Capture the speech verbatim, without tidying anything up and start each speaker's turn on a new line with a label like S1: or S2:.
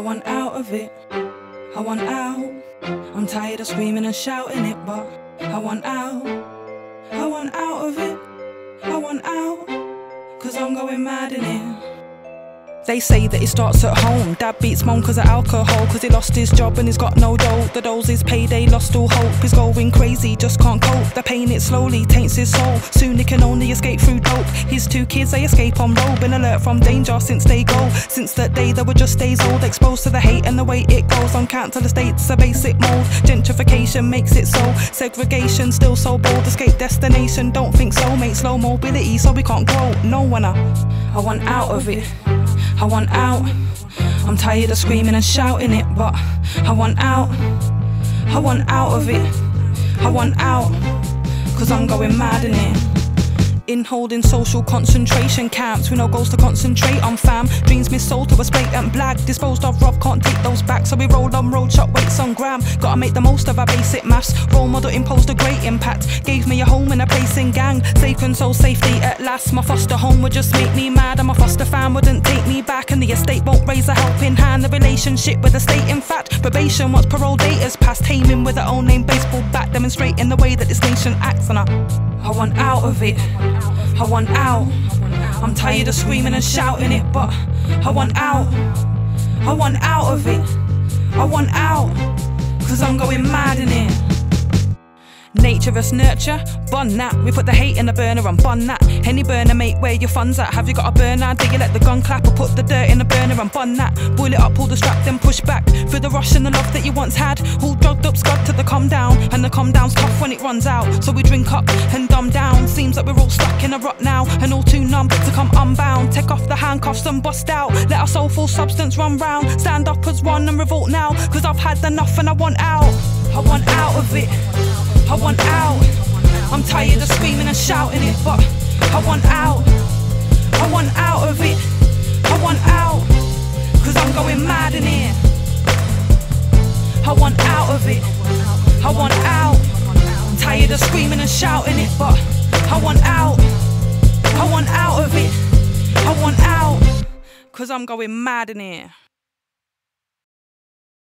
S1: want out of it. I want out. I'm tired of screaming and shouting it, but I want out. I want out of it. I want out. Cause I'm going mad in it. They say that it starts at home. Dad beats mum cause of alcohol, cause he lost his job and he's got no dough. The doll's his payday, lost all hope. He's going crazy, just can't cope. The pain, it slowly taints his soul. Soon he can only escape through dope. His two kids, they escape on road. Been alert from danger since they go. Since that day they were just days old. Exposed to the hate and the way it goes. On council estates, a basic mold. Gentrification makes it so. Segregation still so bold. Escape destination, don't think so. Mate, slow mobility so we can't grow. No one I, I want out of it. I want out. I'm tired of screaming and shouting it, but I want out. I want out of it. I want out. Cause I'm going mad in it. In holding social concentration camps with no goals to concentrate on, fam. Dreams missold to us blatant black. Disposed of rough, can't take those back. So we rolled on road, shot weights on gram. Gotta make the most of our basic maths. Role model imposed a great impact. Gave me a home and a place in gang. Safe and soul safety at last. My foster home would just make me mad, and my foster fam wouldn't take me back. And the estate won't raise a helping hand. The relationship with the state in fact. Probation once parole date has passed. Taming with her own name baseball bat. Demonstrating the way that this nation acts. And I, I want out of it. I want out. I'm tired of screaming and shouting it, but I want out. I want out of it. I want out. Cause I'm going mad in it. Nature vs nurture, bun that. We put the hate in the burner and bun that. Any burner, mate, where your funds at? Have you got a burner? Do you let the gun clap or put the dirt in the burner and bun that? Boil it up, pull the strap, then push back. For the rush and the love that you once had. All drugged up, scud to the calm down. And the calm down's tough when it runs out. So we drink up and dumb down. Seems like we're all stuck in a rut now. And all too numb to come unbound. Take off the handcuffs and bust out. Let our soulful substance run round. Stand up as one and revolt now. Cause I've had enough and I want out. I want out of it. I want out. I'm tired of screaming and shouting it, but I want out. I want out of it. I want out. Cause I'm going mad in here. I want out of it. I want out. I'm tired of screaming and shouting it, but I want out. I want out of it. I want out. Cause I'm going mad in here.